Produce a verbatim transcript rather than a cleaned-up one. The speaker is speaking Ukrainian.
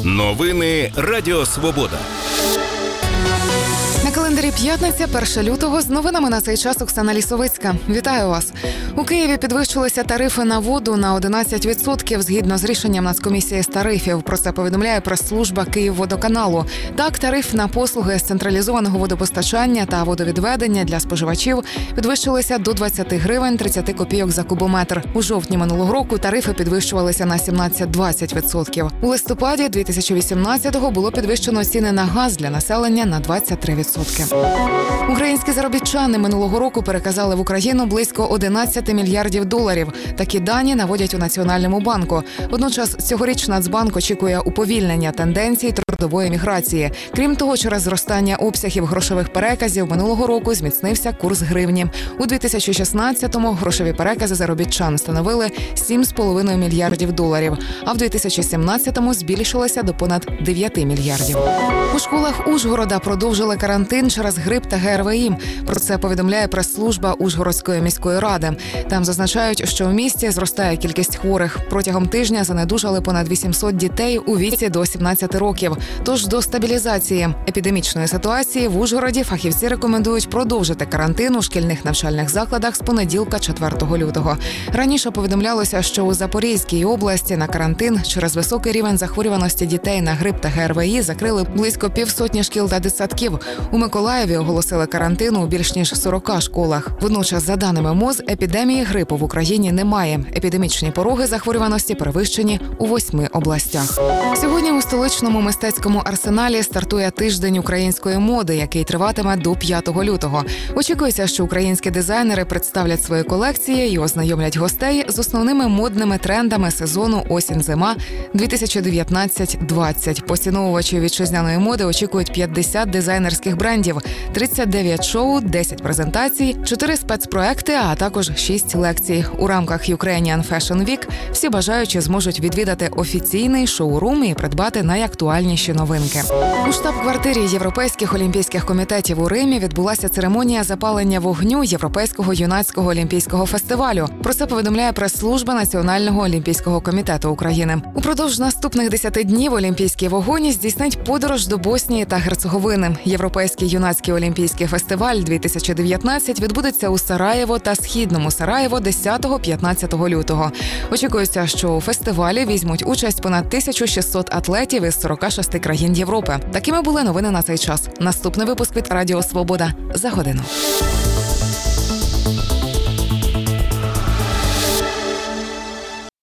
Новини Радіо Свобода. На календарі п'ятниця, перше лютого, з новинами на цей час Оксана Лісовицька. Вітаю вас. У Києві підвищилися тарифи на воду на одинадцять відсотків згідно з рішенням Нацкомісії з тарифів. Про це повідомляє прес-служба Київводоканалу. Так, тариф на послуги з централізованого водопостачання та водовідведення для споживачів підвищилися до двадцять гривень тридцять копійок за кубометр. У жовтні минулого року тарифи підвищувалися на сімнадцять-двадцять відсотків. У листопаді дві тисячі вісімнадцятого було підвищено ціни на газ для населення на двадцять три відсотки. Українські заробітчани минулого року переказали в Україну близько одинадцять мільярдів доларів. Такі дані наводять у Національному банку. Водночас цьогоріч Нацбанк очікує уповільнення тенденцій трудової міграції. Крім того, через зростання обсягів грошових переказів минулого року зміцнився курс гривні. У дві тисячі шістнадцятому грошові перекази заробітчан становили сім з половиною мільярдів доларів, а в дві тисячі сімнадцятому збільшилися до понад дев'ять мільярдів. У школах Ужгорода продовжили карантин через грип та ГРВІ. Про це повідомляє прес-служба Ужгородської міської ради. Там зазначають, що в місті зростає кількість хворих. Протягом тижня занедужали понад вісімсот дітей у віці до сімнадцяти років. Тож до стабілізації епідемічної ситуації в Ужгороді фахівці рекомендують продовжити карантин у шкільних навчальних закладах з понеділка, четвертого лютого. Раніше повідомлялося, що у Запорізькій області на карантин через високий рівень захворюваності дітей на грип та ГРВІ закрили близько півсотні шкіл та дитсадків. У Миколаєві оголосили карантин у більш ніж сорока школах. Водночас, за даними МОЗ, епідемії грипу в Україні немає. Епідемічні пороги захворюваності перевищені у восьми областях. Сьогодні у столичному мистецькому арсеналі стартує тиждень української моди, який триватиме до п'ятого лютого. Очікується, що українські дизайнери представлять свої колекції і ознайомлять гостей з основними модними трендами сезону осінь-зима дві тисячі дев'ятнадцять двадцять. Поціновувачі вітчизняної моди очікують п'ятдесят дизайнерських брендів, тридцять дев'ять шоу, десять презентацій, чотири спецпроекти, а також шість лекцій. У рамках Ukrainian Fashion Week всі бажаючі зможуть відвідати офіційний шоурум і придбати найактуальніші новинки. У штаб-квартирі Європейських олімпійських комітетів у Римі відбулася церемонія запалення вогню Європейського юнацького олімпійського фестивалю. Про це повідомляє прес-служба Національного олімпійського комітету України. Упродовж наступних десяти днів олімпійський вогонь здійснить подорож до Боснії та Герцеговини. Європейський юнацький олімпійський фестиваль дві тисячі дев'ятнадцять відбудеться у Сараєво та Східному Сараєво десятого-п'ятнадцятого лютого. Очікується, що у фестивалі візьмуть участь понад тисяча шістсот атлетів із сорока шести країн Європи. Такими були новини на цей час. Наступний випуск від Радіо Свобода за годину.